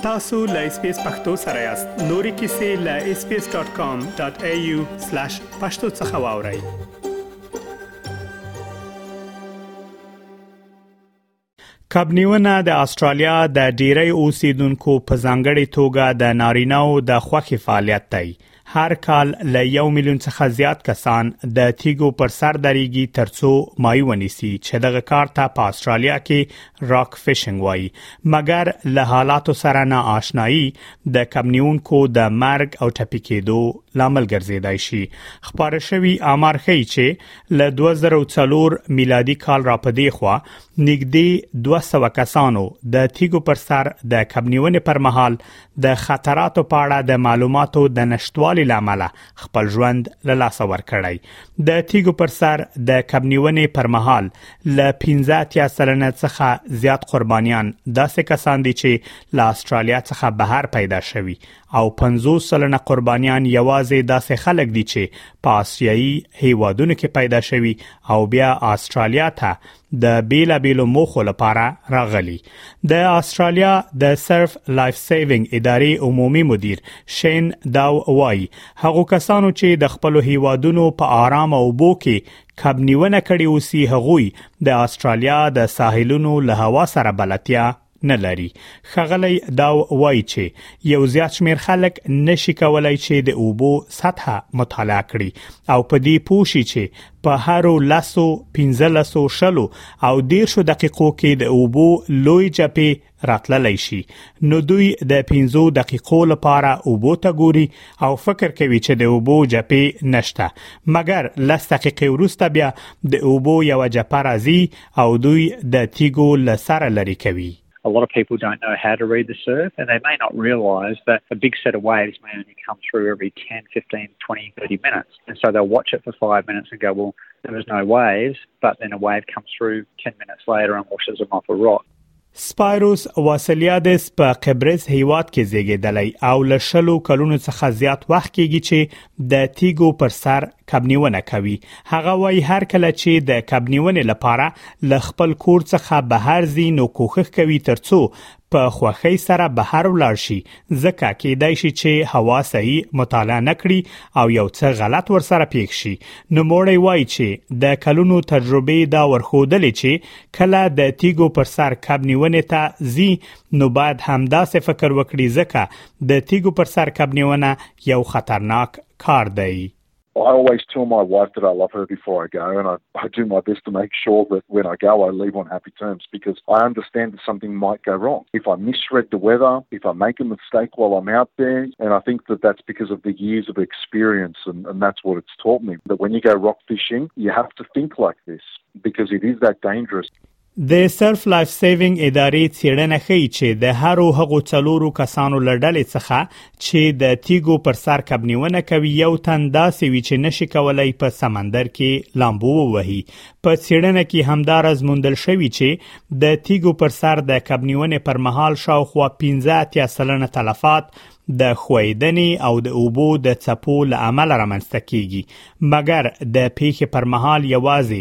tasu.lspacepakto سره یاست. نوري کیسې له sbs.com.au/pakto. کبنیونه د استرالیا د ډیری اوسیدونکو په ځانګړي توګه د نارینه‌و د خوښي فعالیت دی. هر کال له 1 میلیون څخه زیات کسان د تیګو پر سر دریږي ترڅو ماهی ونیسي چې دغه کار ته په استرالیا کې راک فیشنګ وایي. مګر له حالاتو سره نه آشنایی د کبنیونکو د مرګ او ټپي کېدو لامل ګرځیدای شي. خبره شوی امر ښیي چې له 2004 میلادي کال را پدې خوا نږدې 200 کسانو د تیګو پر سر د کبنیونې پر مهال د خطراتو په اړه د معلوماتو د نشټوالي لامل خپل ژوند له لاسه ورکړی. د تیګو پر سر د کبنیونې پر مهال له 15% څخه زیات قربانیان داسې کسان دي چې له استرالیا څخه بهر پیدا شوي او 50% قربانیان یوازې داسې خلک دي چې په آسیایي هیوادونو کې پیدا شوي او بیا استرالیا ته د بیلابیلو موخو لپاره راغلي. د استرالیا د سرف لایف سیوینګ ادارې عمومي مدیر شین داو وای هغه کسانو چې د خپل هیوادونو په آرام او بو کې کبنیونه کړي اوسي هغوی د استرالیا د ساحلونو له هوا سره بلدتیا نه لري. خغلی دا وایي چې یو زیات شمیر خلک نشي کولای چې د اوبو سطح مطالعه کړي او په دې پوښي چې په هر 15 او 10 دقیقو کې د اوبو لوی جپې راتللی شي. نو دوی د 15 دقیقو لپاره اوبو ته ګوري او فکر کوي چې د اوبو جپې نشته. مګر 10 دقیقې وروسته بیا د اوبو یو جپه راځي او دوی د تیګو له سره لري کوي. A lot of people don't know how to read the surf, and they may not realise that a big set of waves may only come through every 10, 15, 20, 30 minutes. And so they'll watch it for 5 minutes and go, well, there was no waves, but then a wave comes through 10 minutes later and washes them off a rock. سپایروس واسلیادس په قبرس هیواد کې زیږیدلی او له 10 کلونو څخه زیات وخت کېږي چې د تیګو پر سر کبنیونه کوي. هغه وایي هر کله چې د کبنیونې لپاره له خپل کور څخه بهر ځي نو کوښښ کوي ترڅو په خوښۍ سره بهر ولاړ شي ځکه کېدای شي چې هوا صحیح مطالعه نکړي او یو څه غلط ورسره پیښ شي. نو موړی وایي چې د کلونو تجربه دا ورخودلې چې کله د تیګو پر سر کبنیونه ته ځي نو باید همداسې فکر وکړي ځکه د تیګو پر سر کبنیونه یو خطرناک کار دی. I always tell my wife that I love her before I go, and I do my best to make sure that when I go, I leave on happy terms because I understand that something might go wrong. If I misread the weather, if I make a mistake while I'm out there, and I think that that's because of the years of experience, and that's what it's taught me. That when you go rock fishing, you have to think like this because it is that dangerous. د سرف لایف سیوینګ ادارې څېړنه ښیي چې د هرو هغو 4 کسانو لړلې څخه چې د تیګو پر سر کبنیونه کوي یو تن داسې وي چې نشي کولای په سمندر کې لامبو ووهي. په څېړنه کې همدارز موندل شوی چې د تیګو پر سر د کبنیونه پر مهال شاوخوا 15% تلفات د خویدنې او د اوبو د څپو له امله رامنځته کیږي. مګر د پیښې پر مهال یوازې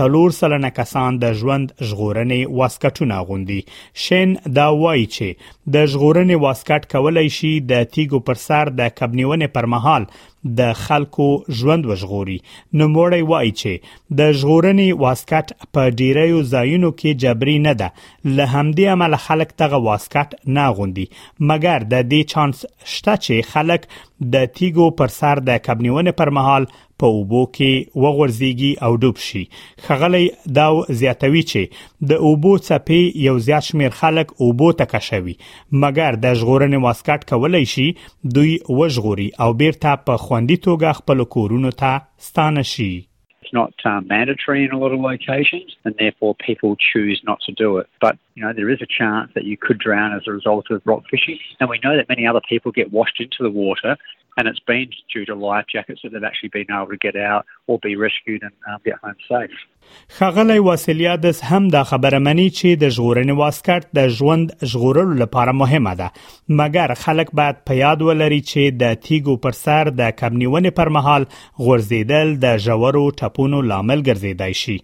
4% کسان د ژوند ژغورنې واسکټونه اغوندي. شین دا وایي چې د ژغورنې واسکټ کولای شي د تیګو پر سر د کبنیونې پر مهال د خلکو ژوند وژغوري. نو موړی وایي چې د ژغورنې واسکټ په ډیریو ځایونو کې جبري نه ده. له همدې امله خلک دغه واسکټ نه اغوندي. مګر د دې چانس شته چې خلک د تیګو پر سر د کبنیونې پر مهال په اوبو کې وغورځيږي او ډوب شي. خغلی دا زیاتوي چې د اوبو څپې یو زیات شمیر خلک اوبو ته کشوي. مګر د ژغورنې واسکټ کولای شي دوی وژغوري او بیرته په خوندي توګه خپل کورونو ته ستانه شي. It's not mandatory in a lot of locations, and therefore people choose not to do it. But, you know, there is a chance that you could drown as a result of rock fishing. And we know that many other people get washed into the water, and it's been due to life jackets that they've actually been able to get out or be rescued and get home safe. خغلی واسلیادس هم دا خبره مني چې د ژغورنې واسکټ د ژوند ژغورلو لپاره مهمه ده. مګر خلک باید په یاد ولري چې د تیګو پر سر د کبنیونې پر مهال غورځیدل د ژورو ټپونو لامل ګرځیدای شي.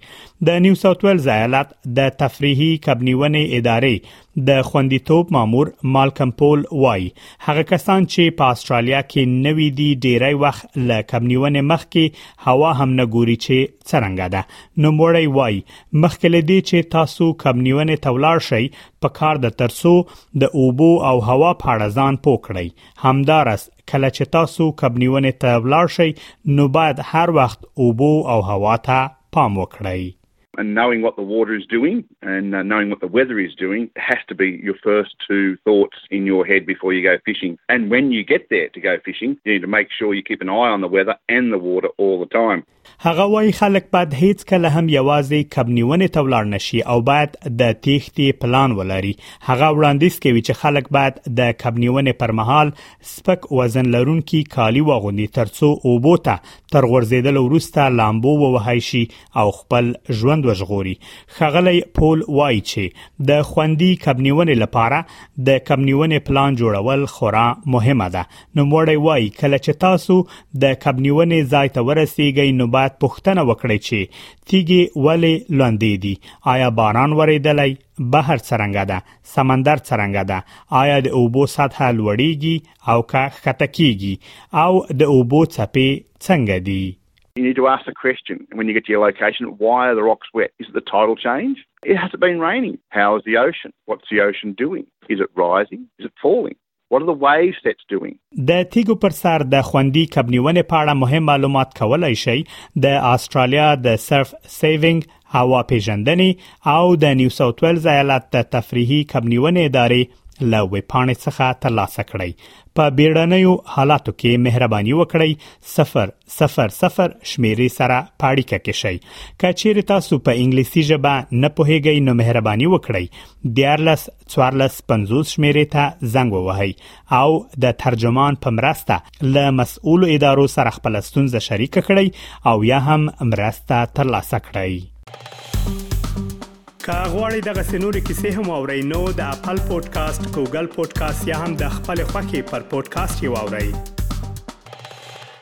د نیو ساوث ویلز ایالت د تفریحي کبنیونې ادارې د خوندیتوب مامور مالکم پول وای هغه کسان چې په استرالیا کې نوې دي ډیری وخت له کبنیونې مخکې هوا هم نه ګوري چې څرنګه ده. نو موړی وای مخکې لدی چې تاسو کبنیونې تولاړ شي په کار د ترسو د اوبو او هوا په اړه ځان پوکړی. همدارس کله چې تاسو کبنیونې ته ولاړ شئ نو باید هر وخت اوبو او هوا ته پام وکړئ. And knowing what the water is doing and knowing what the weather is doing has to be your first two thoughts in your head before you go fishing. And when you get there to go fishing, you need to make sure you keep an eye on the weather and the water all the time. هغه وايي خلک باید هیڅ کله هم یوازې کبنیونې ته ولاړ نشي او باید د تیښتې پلان ولري. هغه وړاندیز کوي چې خلک باید د کبنیونې پر مهال سپک وزن لرونکي کالي واغوندي ترڅو اوبو ته تر غورځېدل وروسته لامبو ووهي شي او خپل ژوند وژغوري. ښاغلی پول وایي چې د خوندي کبنیونې لپاره د کبنیونې پلان جوړول خورا مهمه ده. نو موړی وایي کله چې تاسو د کبنیونې ځای ته ورسیږئ نو باید پوښتنه وکړئ چې تیږې ولې لاندې دي. آیا باران ورېدلی؟ بحر څرنګه ده؟ سمندر څرنګه ده؟ آیا د اوبو سطح لوړیږي او که ښکته کیږي؟ او د اوبو څپې څنګه دي؟ You need to ask the question when you get to your location, why are the rocks wet? Is it the tidal change? Has it been raining? How is the ocean? What's the ocean doing? Is it rising? Is it falling? What are the wave sets doing? د تیګو پر سر د خوندي کبنیونې په اړه مهم معلومات کولای شي د استرالیا د سرف سیوینګ هوا پیژندنې او د نیو ساوث ویلز ایالت د تفریحي کبنیونې ادارې له ویبپاڼې څخه ترلاسه کړئ. په بیړنیو حالاتو کې مهرباني وکړئ 000 شمیرې سره پاړیکه کې شئ. که چیرې تاسو په انګلیسي ژبه نه پوهیږئ نو مهرباني وکړئ 1450 شمیرې ته زنګ ووهئ او د ترجمان په مرسته له مسؤل ادارو سره خپل ستونزه شریک کړئ او یا هم مرسته ترلاسه کړئ. که غواړئ دغه سنوري کیسې هم اورئ نو د خپل پودکاسټ ګوګل پودکاسټ یا هم د خپل خوښي پر پودکاسټ یو اورئ.